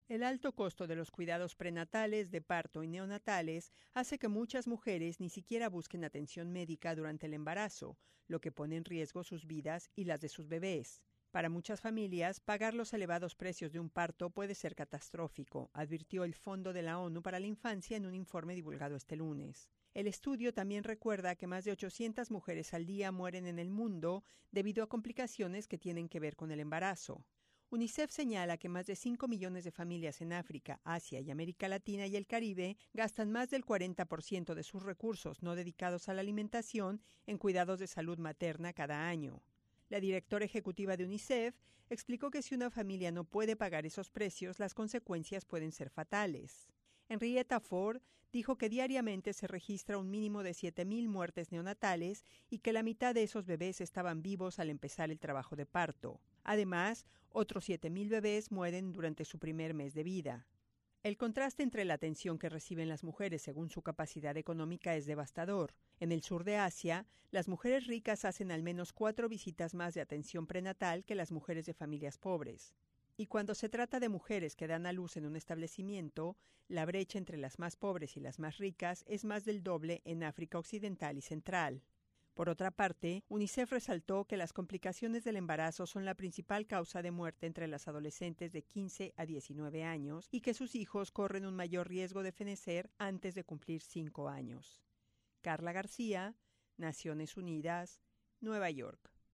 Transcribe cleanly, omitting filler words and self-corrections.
El alto costo de los cuidados prenatales, de parto y neonatales hace que muchas mujeres ni siquiera busquen atención médica durante el embarazo, lo que pone en riesgo sus vidas y las de sus bebés. Para muchas familias, pagar los elevados precios de un parto puede ser catastrófico, advirtió el Fondo de la ONU para la Infancia en un informe divulgado este lunes. El estudio también recuerda que más de 800 mujeres al día mueren en el mundo debido a complicaciones que tienen que ver con el embarazo. UNICEF señala que más de 5 millones de familias en África, Asia y América Latina y el Caribe gastan más del 40% de sus recursos no dedicados a la alimentación en cuidados de salud materna cada año. La directora ejecutiva de UNICEF explicó que si una familia no puede pagar esos precios, las consecuencias pueden ser fatales. Henrietta Ford dijo que diariamente se registra un mínimo de 7,000 muertes neonatales y que la mitad de esos bebés estaban vivos al empezar el trabajo de parto. Además, otros 7,000 bebés mueren durante su primer mes de vida. El contraste entre la atención que reciben las mujeres según su capacidad económica es devastador. En el sur de Asia, las mujeres ricas hacen al menos 4 visitas más de atención prenatal que las mujeres de familias pobres. Y cuando se trata de mujeres que dan a luz en un establecimiento, la brecha entre las más pobres y las más ricas es más del doble en África Occidental y Central. Por otra parte, UNICEF resaltó que las complicaciones del embarazo son la principal causa de muerte entre las adolescentes de 15 a 19 años y que sus hijos corren un mayor riesgo de fenecer antes de cumplir 5 años. Carla García, Naciones Unidas, Nueva York.